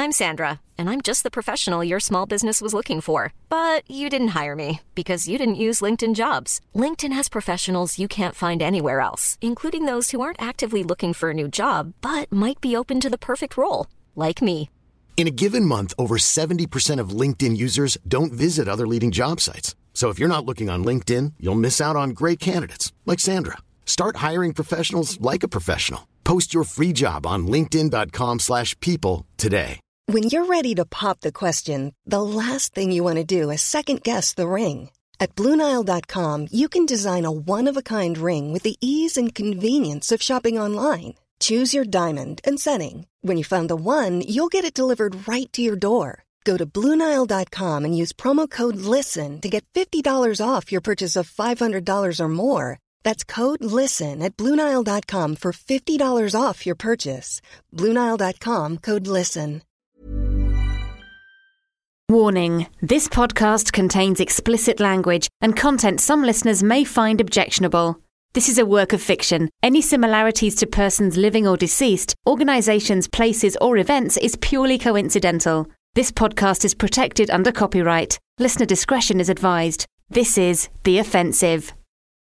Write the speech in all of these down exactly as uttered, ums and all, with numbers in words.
I'm Sandra, and I'm just the professional your small business was looking for. But you didn't hire me because you didn't use LinkedIn Jobs. LinkedIn has professionals you can't find anywhere else, including those who aren't actively looking for a new job, but might be open to the perfect role, like me. In a given month, over seventy percent of LinkedIn users don't visit other leading job sites. So if you're not looking on LinkedIn, you'll miss out on great candidates like Sandra. Start hiring professionals like a professional. Post your free job on linkedin dot com slash people today. When you're ready to pop the question, the last thing you want to do is second-guess the ring. At Blue Nile dot com, you can design a one-of-a-kind ring with the ease and convenience of shopping online. Choose your diamond and setting. When you find the one, you'll get it delivered right to your door. Go to Blue Nile dot com and use promo code LISTEN to get fifty dollars off your purchase of five hundred dollars or more. That's code LISTEN at Blue Nile dot com for fifty dollars off your purchase. Blue Nile dot com, code LISTEN. Warning, this podcast contains explicit language and content some listeners may find objectionable. This is a work of fiction. Any similarities to persons living or deceased, organisations, places or events is purely coincidental. This podcast is protected under copyright. Listener discretion is advised. This is The Offensive.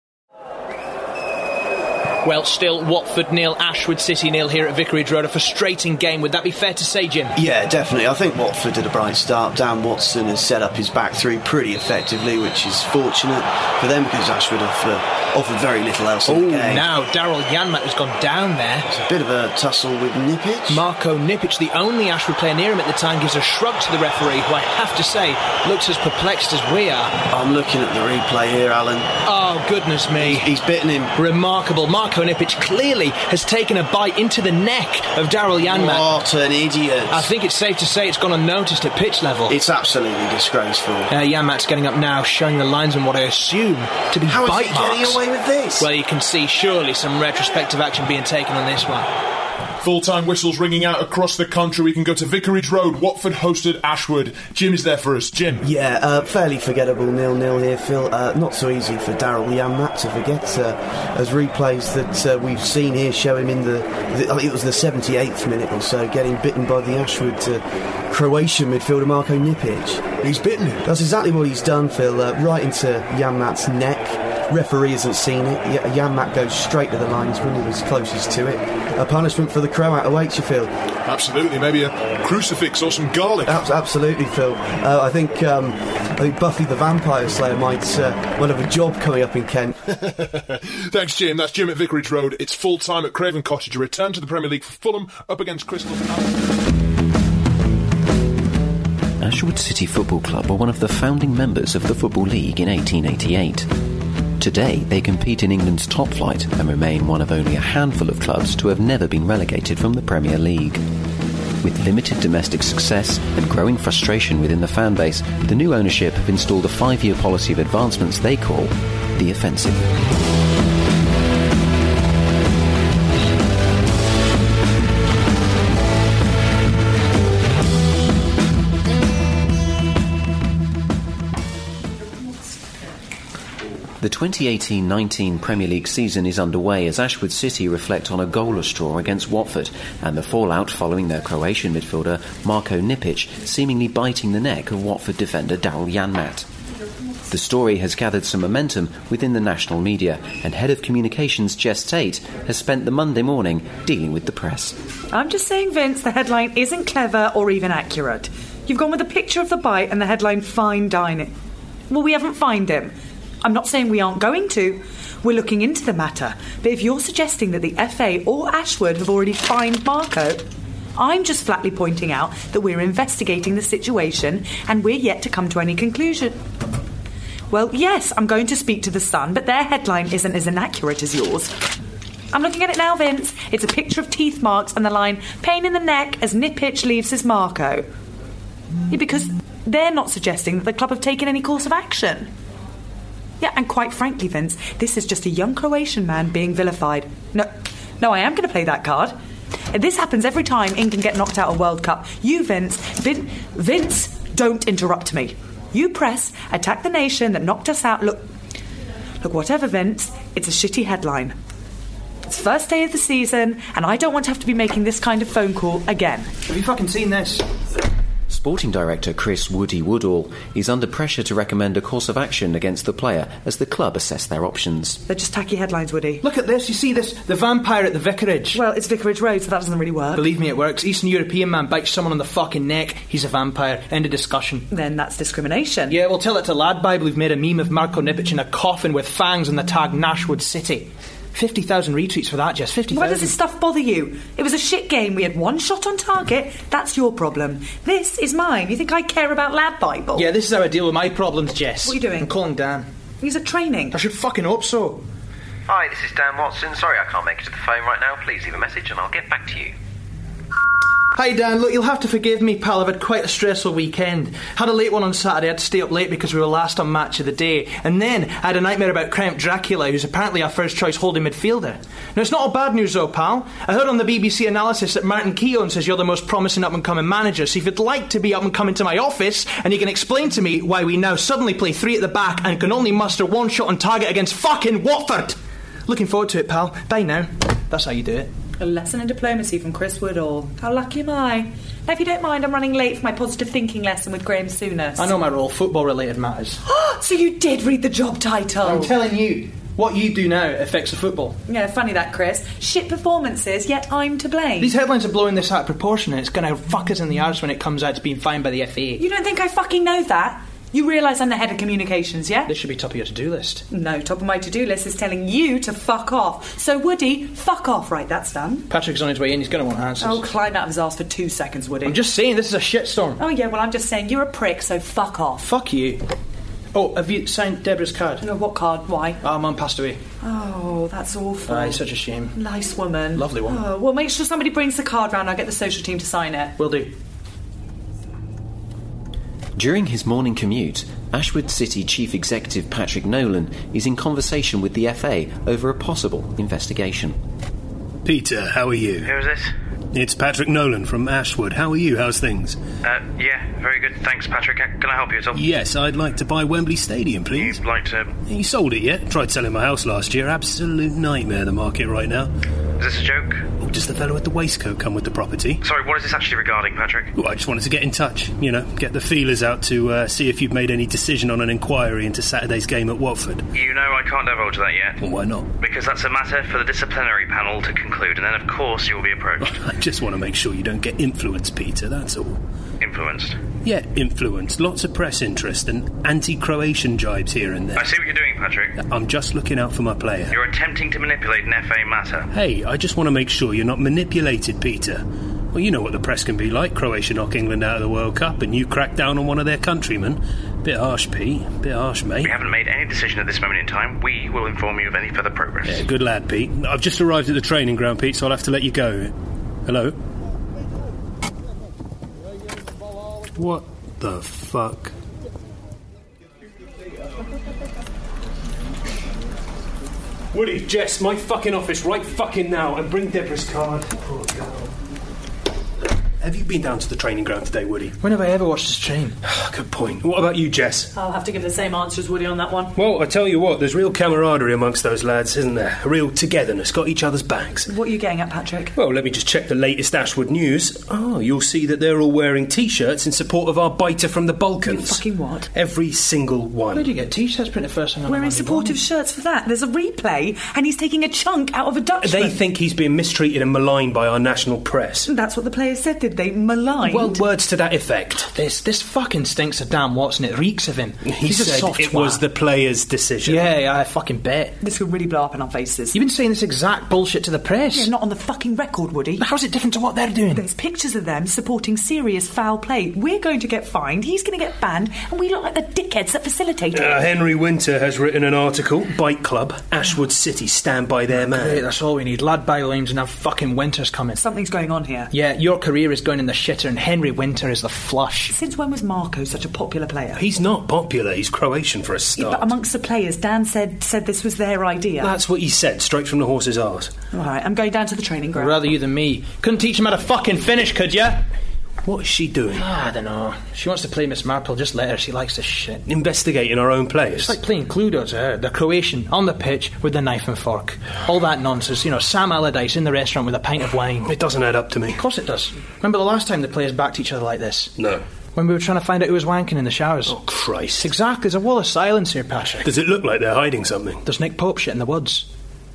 Well, still Watford nil, Ashwood City nil here at Vicarage Road. A frustrating game, would that be fair to say, Jim? Yeah, definitely. I think Watford did a bright start. Dan Watson has set up his back three pretty effectively, which is fortunate for them because Ashwood have uh, offered very little else in Ooh, the game. Now Daryl Janmaat has gone down there. It's a bit of a tussle with Nipic. Marco Nipic, the only Ashwood player near him at the time, gives a shrug to the referee, who I have to say looks as perplexed as we are. I'm looking at the replay here, Alan. Oh, goodness me. He's bitten him. Remarkable. Marco Nipic clearly has taken a bite into the neck of Daryl Janmaat. What an idiot. I think it's safe to say it's gone unnoticed at pitch level. It's absolutely disgraceful. Uh, Janmaat's getting up now, showing the linesman what I assume to be How bite is he marks. getting away with this? Well, you can see surely some retrospective action being taken on this one. Full-time whistles ringing out across the country. We can go to Vicarage Road. Watford hosted Ashwood. Jim is there for us. Jim. Yeah, uh, fairly forgettable nil-nil here, Phil. Uh, not so easy for Daryl Janmaat to forget, uh, as replays that uh, we've seen here show him in the, the I think it was the seventy-eighth minute or so, getting bitten by the Ashwood uh, Croatian midfielder Marko Nipic. He's bitten him. That's exactly what he's done, Phil. Uh, right into Janmaat's neck. Referee hasn't seen it. Janmaat goes straight to the linesman who was closest to it. A punishment for the Croat awaits you, Phil. Absolutely, maybe a crucifix or some garlic. Ab- absolutely, Phil. Uh, I think um, I think Buffy the Vampire Slayer might uh, might have a job coming up in Kent. Thanks, Jim. That's Jim at Vicarage Road. It's full time at Craven Cottage. A return to the Premier League for Fulham up against Crystal Palace. Ashwood City Football Club were one of the founding members of the Football League in eighteen eighty-eight. Today, they compete in England's top flight and remain one of only a handful of clubs to have never been relegated from the Premier League. With limited domestic success and growing frustration within the fan base, the new ownership have installed a five-year policy of advancements they call The Offensive. The twenty eighteen nineteen Premier League season is underway as Ashwood City reflect on a goalless draw against Watford and the fallout following their Croatian midfielder Marko Nipic seemingly biting the neck of Watford defender Daryl Janmaat. The story has gathered some momentum within the national media, and Head of Communications Jess Tate has spent the Monday morning dealing with the press. I'm just saying, Vince, the headline isn't clever or even accurate. You've gone with a picture of the bite and the headline fine dining. Well, we haven't fined him. I'm not saying we aren't going to. We're looking into the matter. But if you're suggesting that the F A or Ashwood have already fined Marco, I'm just flatly pointing out that we're investigating the situation and we're yet to come to any conclusion. Well, yes, I'm going to speak to The Sun, but their headline isn't as inaccurate as yours. I'm looking at it now, Vince. It's a picture of teeth marks and the line, pain in the neck as Nipic leaves his Marco. Yeah, because they're not suggesting that the club have taken any course of action. Yeah, and quite frankly, Vince, this is just a young Croatian man being vilified. No, no, I am going to play that card. This happens every time England get knocked out of World Cup. You, Vince, Vin, Vince, don't interrupt me. You press, attack the nation that knocked us out. Look, look, whatever, Vince, it's a shitty headline. It's first day of the season, and I don't want to have to be making this kind of phone call again. Have you fucking seen this? Sporting director Chris Woody Woodall is under pressure to recommend a course of action against the player as the club assess their options. They're just tacky headlines, Woody. Look at this, you see this? The vampire at the vicarage. Well, it's Vicarage Road, so that doesn't really work. Believe me, it works. Eastern European man bites someone on the fucking neck, he's a vampire. End of discussion. Then that's discrimination. Yeah, we'll tell it to Lad Bible who've made a meme of Marco Nipic in a coffin with fangs and the tag Nashwood City. fifty thousand retweets for that, Jess. fifty thousand. Why does this stuff bother you? It was a shit game. We had one shot on target. That's your problem. This is mine. You think I care about Lad Bible? Yeah, this is how I deal with my problems, Jess. What are you doing? I'm calling Dan. He's at training. I should fucking hope so. Hi, this is Dan Watson. Sorry I can't make it to the phone right now. Please leave a message and I'll get back to you. Hi Dan, look, you'll have to forgive me, pal. I've had quite a stressful weekend. Had a late one on Saturday. I had to stay up late because we were last on Match of the Day. And then I had a nightmare about Kremp Dracula, who's apparently our first choice holding midfielder. Now, it's not all bad news though, pal. I heard on the B B C analysis that Martin Keown says you're the most promising up-and-coming manager. So if you'd like to be up-and-coming to my office and you can explain to me why we now suddenly play three at the back and can only muster one shot on target against fucking Watford. Looking forward to it, pal. Bye now. That's how you do it. A lesson in diplomacy from Chris Woodall. How lucky am I? Now, if you don't mind, I'm running late for my positive thinking lesson with Graham Souness. I know my role, football-related matters. So you did read the job title? I'm telling you, what you do now affects the football. Yeah, funny that, Chris. Shit performances, yet I'm to blame. These headlines are blowing this out of proportion and it's going to fuck us in the arse when it comes out to being fined by the F A. You don't think I fucking know that? You realise I'm the head of communications, yeah? This should be top of your to-do list. No, top of my to-do list is telling you to fuck off. So, Woody, fuck off. Right, that's done. Patrick's on his way in, he's going to want answers. Oh, climb out of his arse for two seconds, Woody. I'm just saying, this is a shitstorm. Oh, yeah, well, I'm just saying you're a prick, so fuck off. Fuck you. Oh, have you signed Deborah's card? No, what card? Why? Our mum passed away. Oh, that's awful. Ah, it's such a shame. Nice woman. Lovely woman. Oh, well, make sure somebody brings the card round. I'll get the social team to sign it. Will do. During his morning commute, Ashwood City Chief Executive Patrick Nolan is in conversation with the F A over a possible investigation. Peter, how are you? Who is this? It's Patrick Nolan from Ashwood. How are you? How's things? Uh, yeah, very good. Thanks, Patrick. Can I help you at all? Yes, I'd like to buy Wembley Stadium, please. You'd like to... You sold it yet? Tried selling my house last year. Absolute nightmare, the market right now. Is this a joke? Oh, does the fellow with the waistcoat come with the property? Sorry, what is this actually regarding, Patrick? Well, I just wanted to get in touch. You know, get the feelers out to uh, see if you've made any decision on an inquiry into Saturday's game at Watford. You know I can't divulge that yet. Well, why not? Because that's a matter for the disciplinary panel to conclude, and then, of course, you will be approached. I just want to make sure you don't get influenced, Peter, that's all. Influenced? Yeah, influenced. Lots of press interest and anti-Croatian jibes here and there. I see what you're doing, Patrick. I'm just looking out for my player. You're attempting to manipulate an F A matter. Hey, I just want to make sure you're not manipulated, Peter. Well, you know what the press can be like. Croatia knock England out of the World Cup and you crack down on one of their countrymen. Bit harsh, Pete. Bit harsh, mate. We haven't made any decision at this moment in time. We will inform you of any further progress. Yeah, good lad, Pete. I've just arrived at the training ground, Pete, so I'll have to let you go. Hello? What the fuck? Woody, Jess, my fucking office right fucking now and bring Deborah's card. Poor girl. Have you been down to the training ground today, Woody? When have I ever watched this train? Good point. What about you, Jess? I'll have to give the same answer as Woody on that one. Well, I tell you what, there's real camaraderie amongst those lads, isn't there? A real togetherness, got each other's backs. What are you getting at, Patrick? Well, let me just check the latest Ashwood news. Oh, you'll see that they're all wearing T-shirts in support of our biter from the Balkans. You fucking what? Every single one. Where do you get T-shirts printed first thing on Wearing Monday supportive morning? shirts for that. There's a replay and he's taking a chunk out of a Dutchman. They think he's being mistreated and maligned by our national press. That's what the players said, did they? Maligned? Well, words to that effect. This this fucking stinks of Dan Watson. It reeks of him. He He's a said soft it twat. was the players' decision. Yeah, yeah, I fucking bet. This could really blow up in our faces. You've been saying this exact bullshit to the press. Yeah, not on the fucking record, Woody. How's it different to what they're doing? There's pictures of them supporting serious foul play. We're going to get fined, he's going to get banned, and we look like the dickheads that facilitated it. Uh, Henry Winter has written an article. Bike Club, Ashwood City, stand by their man. Great, that's all we need. Lad Bible aims and have fucking Winter's coming. Something's going on here. Yeah, your career is going in the shitter and Henry Winter is the flush. Since when was Marco such a popular player? He's not popular, he's Croatian for a start. Yeah, but amongst the players, Dan said said this was their idea. That's what he said, straight from the horse's arse. All right, I'm going down to the training ground. Rather you than me. Couldn't teach him how to fucking finish, could ya? What is she doing? Ah, I don't know. She wants to play Miss Marple, just let her. She likes this shit. Investigating our own players. It's like playing Cluedo to her. The Croatian, on the pitch, with the knife and fork. All that nonsense. You know, Sam Allardyce in the restaurant with a pint of wine. It doesn't add up to me. Of course it does. Remember the last time the players backed each other like this? No. When we were trying to find out who was wanking in the showers. Oh, Christ. Exactly, there's a wall of silence here, Patrick. Does it look like they're hiding something? There's Nick Pope shit in the woods.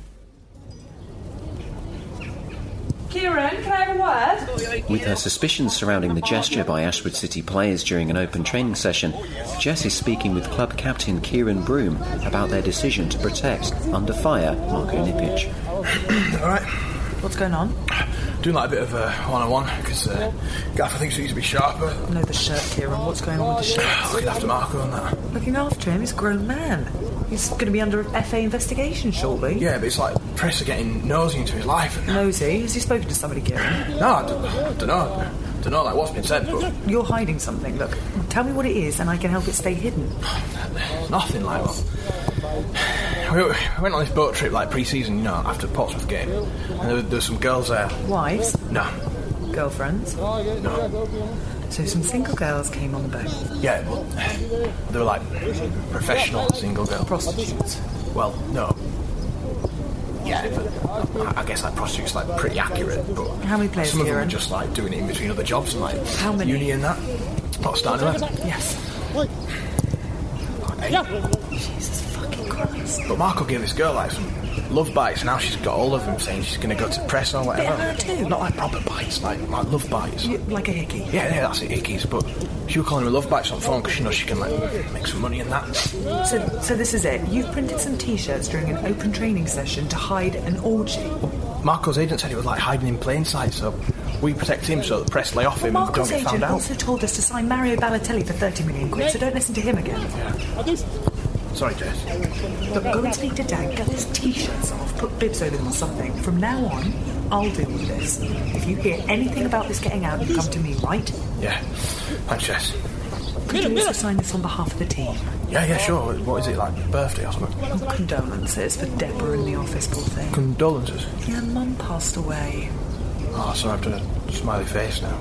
Kieran, can I have a word? With her suspicions surrounding the gesture by Ashwood City players during an open training session, Jess is speaking with club captain Kieran Broom about their decision to protect, under fire, Marko Nipic. Alright. What's going on? Doing like a bit of a one-on-one, because uh, Gaffer thinks he needs to be sharper. I know the shirt, Kieran. What's going on with the shirt? Looking after Marko and that. Looking after him? He's a grown man. He's going to be under F A investigation shortly. Yeah, but it's like press are getting nosy into his life. And nosy? Has he spoken to somebody, Kieran? No, I don't, I don't know. I don't know, like what's been said, but... You're hiding something. Look, tell me what it is and I can help it stay hidden. Nothing like that. We, we went on this boat trip like pre-season, you know, after Portsmouth game. And there, there were some girls there. Wives? No. Girlfriends? No. So some single girls came on the boat? Yeah, well, they were like professional single girls. Prostitutes? Well, no. Yeah, but I guess like prostitutes like pretty accurate, but... How many players, Some of them Kieran? were just like doing it in between other jobs and like... How many? Uni and that. Not starting eleven. Yes. Like eight. Jesus fucking Christ. But Marko gave this girl like some love bites, and now she's got all of them saying she's going to go to press or whatever. Yeah, her too. Not like proper bites, like, like love bites. You, like a hickey? Yeah, yeah, that's it, hickeys. But she was calling her love bites on the phone because she knows she can like make some money in that. So, so this is it. You've printed some T-shirts during an open training session to hide an orgy. Marko's agent said it was like hiding in plain sight, so we protect him so the press lay off him well, and don't get found out. Marko's agent also told us to sign Mario Balotelli for thirty million quid, so don't listen to him again. Yeah. Sorry, Jess. Look, go and speak to Dan, get his T-shirts off, put bibs over them or something. From now on, I'll deal with this. If you hear anything about this getting out, you come to me, right? Yeah. Thanks, Jess. Could you also sign this on behalf of the team? Yeah, yeah, sure. What is it, like birthday or something? Oh, condolences for Deborah in the office, poor thing. Condolences? Yeah, Mum passed away. Oh, so I have to smiley face now.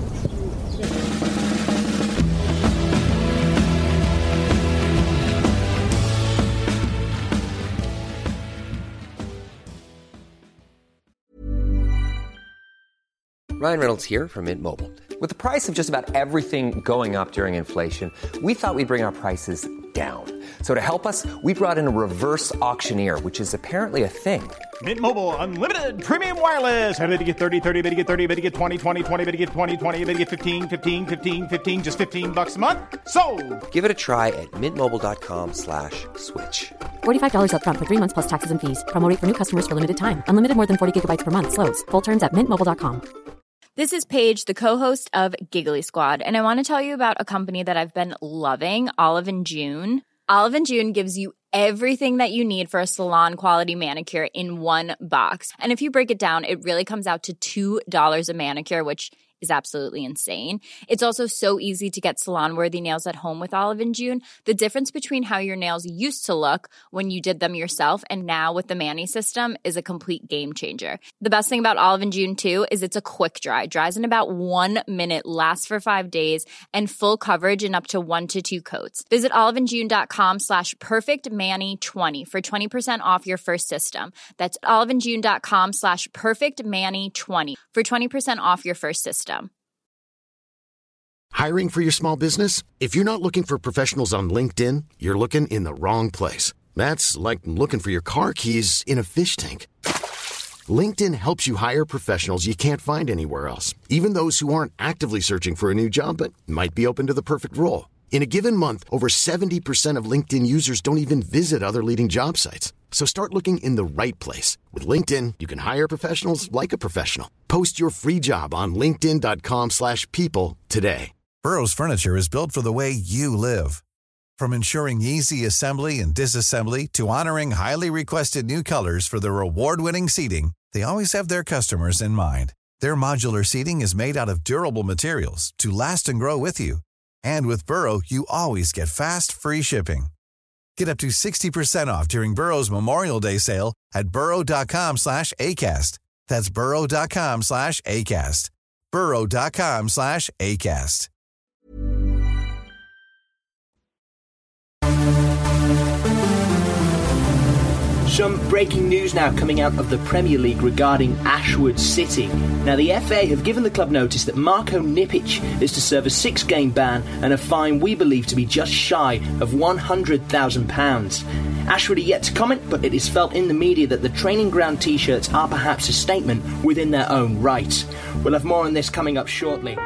Ryan Reynolds here from Mint Mobile. With the price of just about everything going up during inflation, we thought we'd bring our prices down. So to help us, we brought in a reverse auctioneer, which is apparently a thing. Mint Mobile Unlimited Premium Wireless. How to get thirty, thirty, how to get thirty, how to get twenty, twenty, twenty, how to get twenty, twenty, how to get fifteen, fifteen, fifteen, fifteen, just fifteen bucks a month? Sold! Give it a try at mintmobile.com slash switch. forty-five dollars up front for three months plus taxes and fees. Promo rate for new customers for limited time. Unlimited more than forty gigabytes per month. Slows full terms at mint mobile dot com. This is Paige, the co-host of Giggly Squad, and I want to tell you about a company that I've been loving, Olive and June. Olive and June gives you everything that you need for a salon-quality manicure in one box. And if you break it down, it really comes out to two dollars a manicure, which is absolutely insane. It's also so easy to get salon-worthy nails at home with Olive and June. The difference between how your nails used to look when you did them yourself and now with the Mani system is a complete game changer. The best thing about Olive and June, too, is it's a quick dry. Dries in about one minute, lasts for five days, and full coverage in up to one to two coats. Visit oliveandjune.com slash perfectmani20 for twenty percent off your first system. That's oliveandjune.com slash perfectmani20 for twenty percent off your first system. Hiring for your small business? If you're not looking for professionals on LinkedIn, you're looking in the wrong place. That's like looking for your car keys in a fish tank. LinkedIn helps you hire professionals you can't find anywhere else, even those who aren't actively searching for a new job but might be open to the perfect role. In a given month, over seventy percent of LinkedIn users don't even visit other leading job sites. So start looking in the right place. With LinkedIn, you can hire professionals like a professional. Post your free job on linkedin.com slash people today. Burrow's furniture is built for the way you live. From ensuring easy assembly and disassembly to honoring highly requested new colors for their award-winning seating, they always have their customers in mind. Their modular seating is made out of durable materials to last and grow with you. And with Burrow, you always get fast, free shipping. Get up to sixty percent off during Burrow's Memorial Day sale at burrow.com slash ACAST. That's burrow.com slash ACAST. burrow.com slash ACAST. Some breaking news now coming out of the Premier League regarding Ashwood City. Now, the F A have given the club notice that Marko Nipic is to serve a six-game ban and a fine we believe to be just shy of one hundred thousand pounds. Ashwood are yet to comment, but it is felt in the media that the training ground T-shirts are perhaps a statement within their own right. We'll have more on this coming up shortly.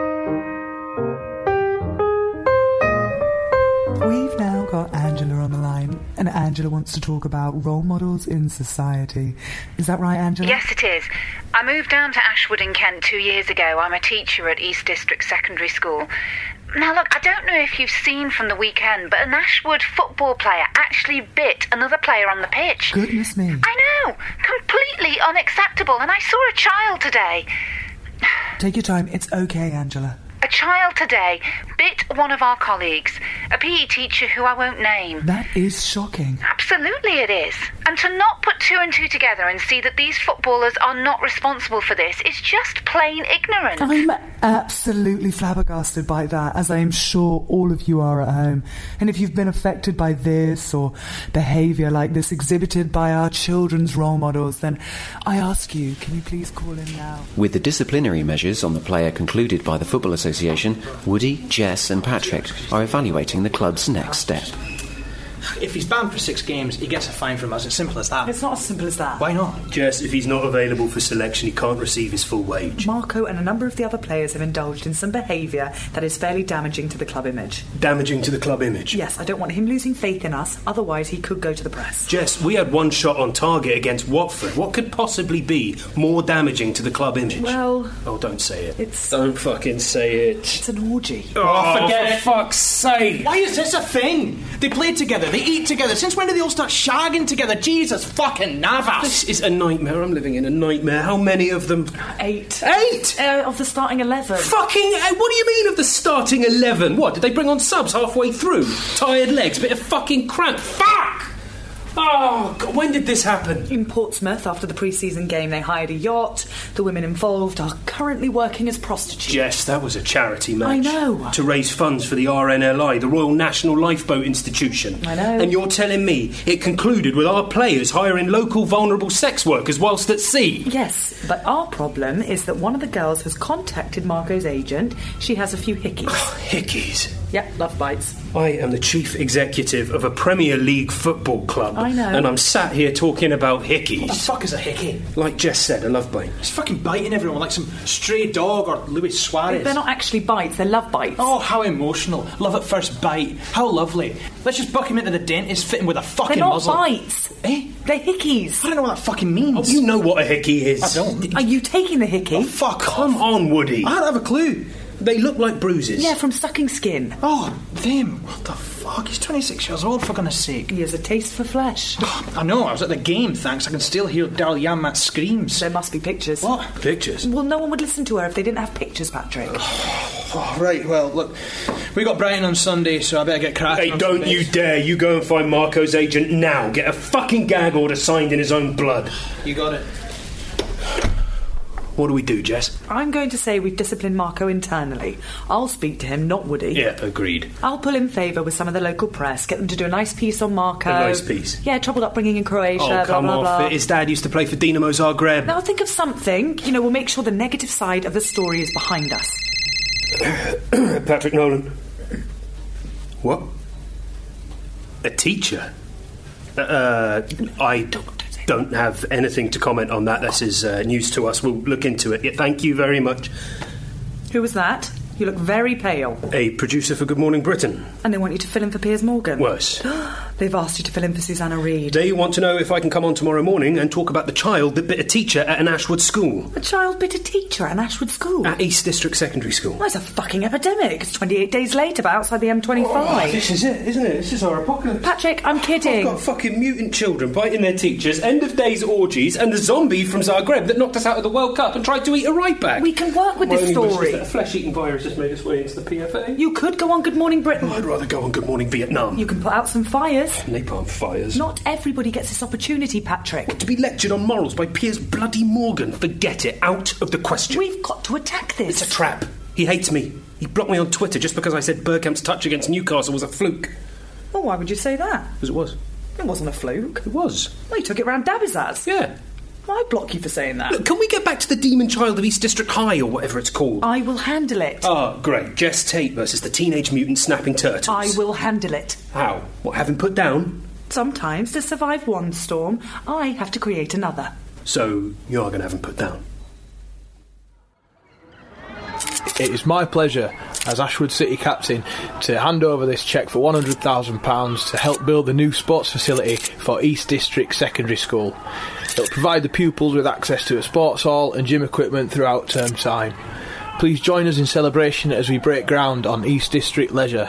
We've now got Angela on the line, and Angela wants to talk about role models in society. Is that right, Angela? Yes, it is. I moved down to Ashwood in Kent two years ago. I'm a teacher at East District Secondary School. Now, look, I don't know if you've seen from the weekend, but an Ashwood football player actually bit another player on the pitch. Goodness me. I know. Completely unacceptable. And I saw a child today. Take your time. It's okay, Angela. A child today bit one of our colleagues, a P E teacher who I won't name. That is shocking. Absolutely it is. And to not put two and two together and see that these footballers are not responsible for this is just plain ignorant. I'm absolutely flabbergasted by that, as I am sure all of you are at home. And if you've been affected by this or behaviour like this exhibited by our children's role models, then I ask you, can you please call in now? With the disciplinary measures on the player concluded by the Football Association, Woody, Jess and Patrick are evaluating the club's next step. If he's banned for six games, he gets a fine from us. It's simple as that. It's not as simple as that. Why not? Jess, if he's not available for selection, he can't receive his full wage. Marko and a number of the other players have indulged in some behaviour that is fairly damaging to the club image. Damaging to the club image? Yes, I don't want him losing faith in us, otherwise he could go to the press. Jess, we had one shot on target against Watford. What could possibly be more damaging to the club image? Well... Oh, don't say it. It's... Don't fucking say it. It's an orgy. Oh, oh forget for it. fuck's sake. Why is this a thing? They play together, they eat together. Since when did they all start shagging together? Jesus fucking Navas! This is a nightmare. I'm living in a nightmare. How many of them? Eight. Eight? Uh, of the starting eleven. Fucking... Uh, what do you mean of the starting eleven? What, did they bring on subs halfway through? Tired legs, bit of fucking cramp. Fuck! Oh, God, when did this happen? In Portsmouth, after the pre-season game, they hired a yacht. The women involved are currently working as prostitutes. Yes, that was a charity match. I know. To raise funds for the R N L I, the Royal National Lifeboat Institution. I know. And you're telling me it concluded with our players hiring local vulnerable sex workers whilst at sea? Yes, but our problem is that one of the girls has contacted Marko's agent. She has a few hickeys. Oh, hickeys? Yep, love bites. I am the chief executive of a Premier League football club. I know. And I'm sat here talking about hickeys. What the fuck is a hickey? Like Jess said, a love bite. He's fucking biting everyone like some stray dog or Luis Suarez. They're not actually bites, they're love bites. Oh, how emotional. Love at first bite. How lovely. Let's just buck him into the dentist, fit him with a fucking They're not muzzle. bites. Eh? They're hickeys. I don't know what that fucking means. Oh, you know what a hickey is. I don't. Are you taking the hickey? Oh, fuck Come off. on, Woody. I don't have a clue. They look like bruises. Yeah, from sucking skin. Oh, them. What the fuck? He's twenty-six years old, for goodness sake. He has a taste for flesh. I know, I was at the game, thanks. I can still hear Daryl Yanmat screams. There must be pictures. What? Pictures? Well, no one would listen to her if they didn't have pictures, Patrick. Oh, right, well, look, we got Brighton on Sunday, so I better get cracking. Hey, on don't some you bits. dare. You go and find Marko's agent now. Get a fucking gag order signed in his own blood. You got it. What do we do, Jess? I'm going to say we've disciplined Marko internally. I'll speak to him, not Woody. Yeah, agreed. I'll pull in favour with some of the local press, get them to do a nice piece on Marko. A nice piece? Yeah, troubled upbringing in Croatia, Oh, blah, come blah, off blah. it. His dad used to play for Dinamo Zagreb. Now think of something. You know, we'll make sure the negative side of the story is behind us. Patrick Nolan. What? A teacher? Uh, I don't have anything to comment on that. This is uh, news to us. We'll look into it. Yeah, thank you very much. Who was that? You look very pale. A producer for Good Morning Britain. And they want you to fill in for Piers Morgan? Worse. They've asked you to fill in for Susanna Reid. They want to know if I can come on tomorrow morning and talk about the child that bit a teacher at an Ashwood school. A child bit a teacher at an Ashwood school? At East District Secondary School. Well, it's a fucking epidemic. It's twenty-eight days later, but outside the M twenty-five. Oh, this is it, isn't it? This is our apocalypse. Patrick, I'm kidding. I've got fucking mutant children biting their teachers, end of days orgies, and the zombie from Zagreb that knocked us out of the World Cup and tried to eat a right back. We can work with My this only wish story. is that a flesh-eating virus has made its way into the P F A. You could go on Good Morning Britain. I'd rather go on Good Morning Vietnam. You can put out some fires. Napalm fires. Not everybody gets this opportunity, Patrick. What, to be lectured on morals by Piers bloody Morgan? Forget it. Out of the question. We've got to attack this. It's a trap. He hates me. He blocked me on Twitter just because I said Bergkamp's touch against Newcastle was a fluke. Well, why would you say that? Because it was. It wasn't a fluke. It was. Well, you took it round Dabizaz. Yeah. I block you for saying that. Look, can we get back to the Demon Child of East District High, or whatever it's called? I will handle it. Oh, great. Jess Tate versus the Teenage Mutant Snapping Turtles. I will handle it. How? What, having put down? Sometimes, to survive one storm, I have to create another. So, you are going to have him put down? It is my pleasure, as Ashwood City captain, to hand over this cheque for one hundred thousand pounds to help build the new sports facility for East District Secondary School. It will provide the pupils with access to a sports hall and gym equipment throughout term time. Please join us in celebration as we break ground on East District Leisure.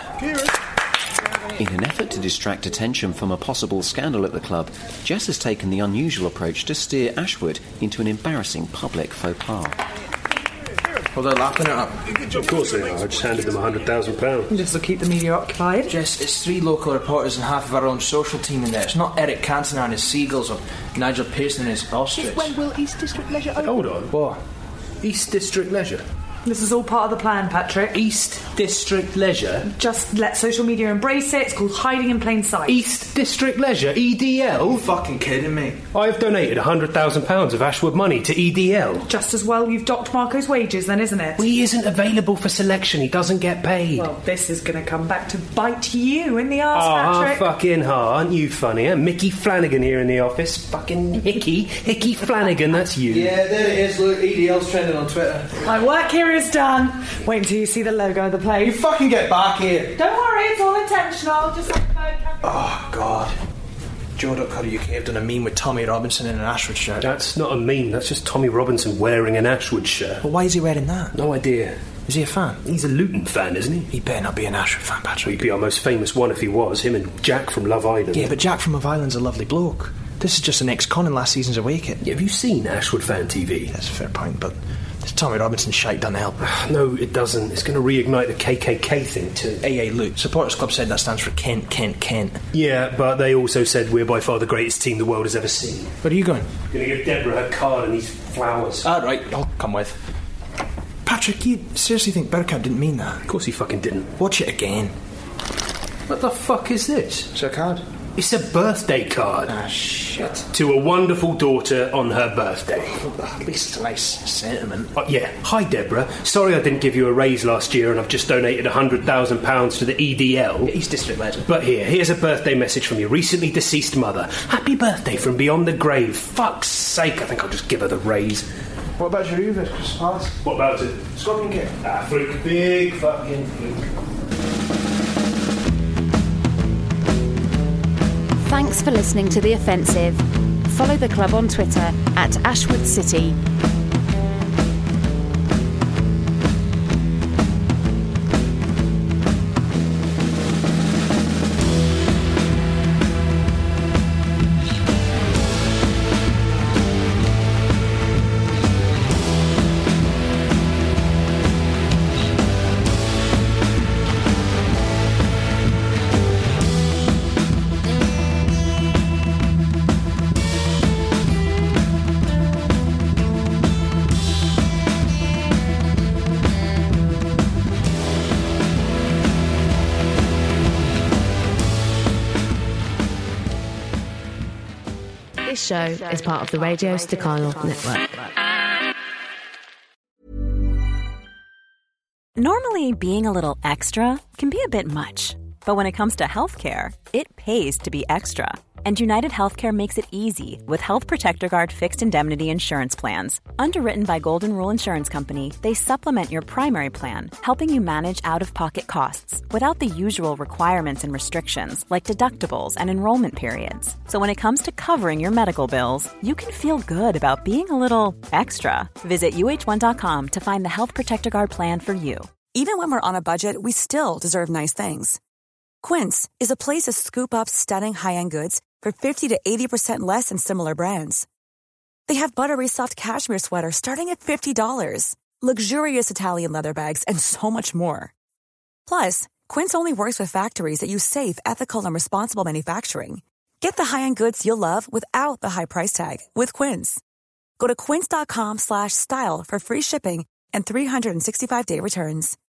In an effort to distract attention from a possible scandal at the club, Jess has taken the unusual approach to steer Ashwood into an embarrassing public faux pas. Well, they're laughing it up. Of course they are. I just handed them one hundred thousand pounds. This will keep the media occupied. Jess, it's three local reporters and half of our own social team in there. It's not Eric Cantona and his seagulls or Nigel Pearson and his ostrich. When will East District Leisure open? Hold on. What? East District Leisure? This is all part of the plan, Patrick. East District Leisure? Just let social media embrace it. It's called hiding in plain sight. East District Leisure? E D L? You fucking kidding me? I've donated one hundred thousand pounds of Ashwood money to E D L. Just as well you've docked Marco's wages then, isn't it? Well, he isn't available for selection. He doesn't get paid. Well, this is going to come back to bite you in the arse, Ah, Patrick. fucking ha, aren't you funny, huh? Mickey Flanagan here in the office. Fucking Hickey. Hickey Flanagan, that's you. Yeah, there it is. Look, E D L's trending on Twitter. My work here is done. Wait until you see the logo of the place. You fucking get back here. Don't worry, it's all intentional. Just like the boat camera. Oh, God. Joe dot co dot U K have done a meme with Tommy Robinson in an Ashwood shirt. That's not a meme, that's just Tommy Robinson wearing an Ashwood shirt. Well, why is he wearing that? No idea. Is he a fan? He's a Luton fan, isn't he? He better not be an Ashwood fan, Patrick. He'd be our most famous one if he was. Him and Jack from Love Island. Yeah, but Jack from Love Island's a lovely bloke. This is just an ex-con in last season's Away Kit. Yeah, have you seen Ashwood Fan T V? That's a fair point, but this Tommy Robinson shite doesn't help. No, it doesn't. It's going to reignite the K K K thing too. A A Loot. Supporters Club said that stands for Kent, Kent, Kent. Yeah, but they also said we're by far the greatest team the world has ever seen. Where are you going? I'm going to give Deborah her card and these flowers. Ah, right. I'll come with. Patrick, you seriously think Bergkamp didn't mean that? Of course he fucking didn't. Watch it again. What the fuck is this? It's a card. It's a birthday card. Ah, shit. To a wonderful daughter on her birthday. At least it's a nice sentiment. Uh, yeah. Hi, Deborah. Sorry I didn't give you a raise last year and I've just donated one hundred thousand pounds to the E D L. East District Leisure. But here, here's a birthday message from your recently deceased mother. Happy birthday from beyond the grave. Fuck's sake, I think I'll just give her the raise. What about your Uber, Chris Pass? What about it? Scorpion Kick. Ah, freak. Big fucking freak. Thanks for listening to The Offensive. Follow the club on Twitter at Ashwood City. This show is part of the Radio Staccato Network. Normally, being a little extra can be a bit much. But when it comes to healthcare, it pays to be extra. And United Healthcare makes it easy with Health Protector Guard fixed indemnity insurance plans. Underwritten by Golden Rule Insurance Company, they supplement your primary plan, helping you manage out-of-pocket costs without the usual requirements and restrictions like deductibles and enrollment periods. So when it comes to covering your medical bills, you can feel good about being a little extra. Visit U H one dot com to find the Health Protector Guard plan for you. Even when we're on a budget, we still deserve nice things. Quince is a place to scoop up stunning high-end goods for fifty to eighty percent less than similar brands. They have buttery soft cashmere sweaters starting at fifty dollars, luxurious Italian leather bags, and so much more. Plus, Quince only works with factories that use safe, ethical, and responsible manufacturing. Get the high-end goods you'll love without the high price tag with Quince. Go to quince dot com slash style for free shipping and three sixty-five day returns.